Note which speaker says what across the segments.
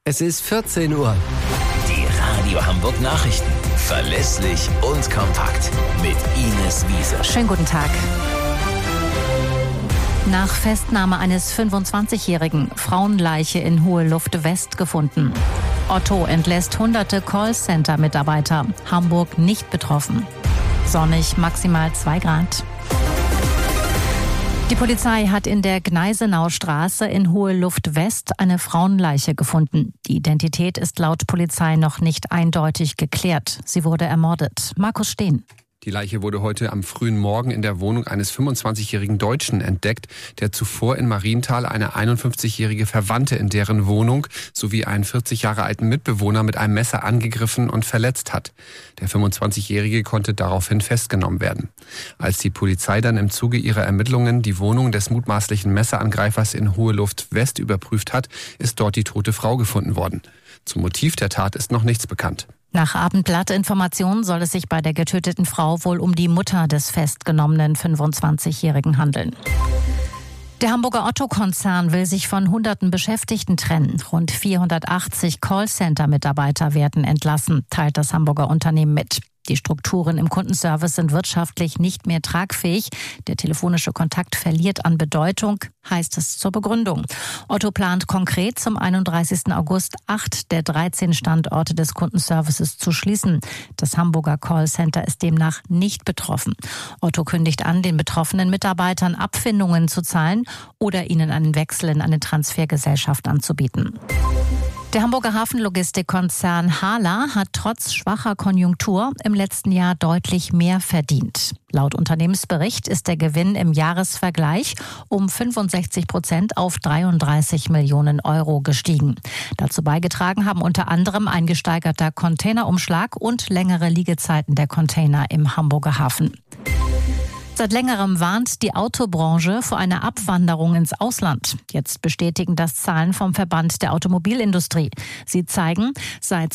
Speaker 1: Es ist 14 Uhr.
Speaker 2: Die Radio Hamburg Nachrichten. Verlässlich und kompakt. Mit Ines Wiese.
Speaker 3: Schönen guten Tag. Nach Festnahme eines 25-Jährigen, Frauenleiche in Hohe-Luft West gefunden. Otto entlässt hunderte Callcenter-Mitarbeiter. Hamburg nicht betroffen. Sonnig, maximal 2 Grad. Die Polizei hat in der Gneisenaustraße in Hohe-Luft West eine Frauenleiche gefunden. Die Identität ist laut Polizei noch nicht eindeutig geklärt. Sie wurde ermordet. Markus Steen.
Speaker 4: Die Leiche wurde heute am frühen Morgen in der Wohnung eines 25-jährigen Deutschen entdeckt, der zuvor in Marienthal eine 51-jährige Verwandte in deren Wohnung sowie einen 40 Jahre alten Mitbewohner mit einem Messer angegriffen und verletzt hat. Der 25-jährige konnte daraufhin festgenommen werden. Als die Polizei dann im Zuge ihrer Ermittlungen die Wohnung des mutmaßlichen Messerangreifers in Hohe-Luft West überprüft hat, ist dort die tote Frau gefunden worden. Zum Motiv der Tat ist noch nichts bekannt.
Speaker 3: Nach Abendblatt-Informationen soll es sich bei der getöteten Frau wohl um die Mutter des festgenommenen 25-Jährigen handeln. Der Hamburger Otto-Konzern will sich von hunderten Beschäftigten trennen. Rund 480 Callcenter-Mitarbeiter werden entlassen, teilt das Hamburger Unternehmen mit. Die Strukturen im Kundenservice sind wirtschaftlich nicht mehr tragfähig. Der telefonische Kontakt verliert an Bedeutung, heißt es zur Begründung. Otto plant konkret zum 31. August 8 der 13 Standorte des Kundenservices zu schließen. Das Hamburger Callcenter ist demnach nicht betroffen. Otto kündigt an, den betroffenen Mitarbeitern Abfindungen zu zahlen oder ihnen einen Wechsel in eine Transfergesellschaft anzubieten. Der Hamburger Hafenlogistikkonzern HHLA hat trotz schwacher Konjunktur im letzten Jahr deutlich mehr verdient. Laut Unternehmensbericht ist der Gewinn im Jahresvergleich um 65% auf 33 Millionen Euro gestiegen. Dazu beigetragen haben unter anderem ein gesteigerter Containerumschlag und längere Liegezeiten der Container im Hamburger Hafen. Seit längerem warnt die Autobranche vor einer Abwanderung ins Ausland. Jetzt bestätigen das Zahlen vom Verband der Automobilindustrie. Sie zeigen, seit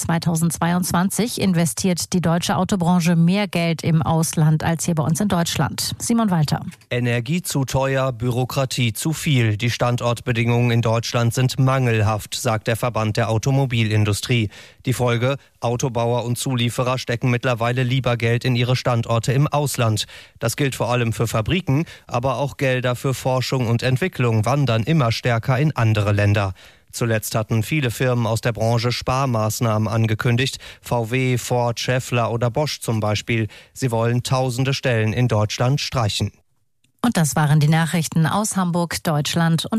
Speaker 3: 2022 investiert die deutsche Autobranche mehr Geld im Ausland als hier bei uns in Deutschland. Simon Walter.
Speaker 5: Energie zu teuer, Bürokratie zu viel. Die Standortbedingungen in Deutschland sind mangelhaft, sagt der Verband der Automobilindustrie. Die Folge: Autobauer und Zulieferer stecken mittlerweile lieber Geld in ihre Standorte im Ausland. Das gilt vor allem für Fabriken, aber auch Gelder für Forschung und Entwicklung wandern immer stärker in andere Länder. Zuletzt hatten viele Firmen aus der Branche Sparmaßnahmen angekündigt. VW, Ford, Schaeffler oder Bosch zum Beispiel. Sie wollen tausende Stellen in Deutschland streichen.
Speaker 3: Und das waren die Nachrichten aus Hamburg, Deutschland und